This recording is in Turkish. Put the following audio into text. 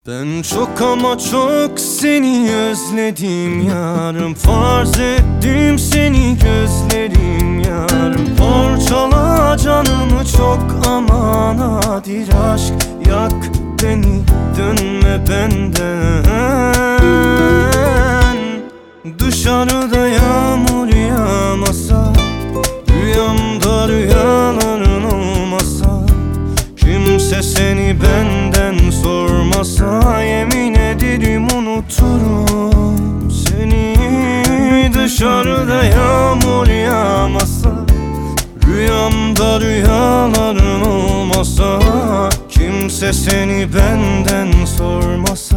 Ben çok ama çok seni özledim yarım. Farz ettim seni gözlerim yarım. Parçala canımı çok aman nadir aşk. Yak beni, dönme benden. Dışarıda yağmur yağmasa, rüyamda rüyaların olmasa, kimse seni benden sormasa, yemin ederim unuturum seni. Dışarıda yağmur yağmasa, rüyamda rüyaların olmasa, kimse seni benden sormasa,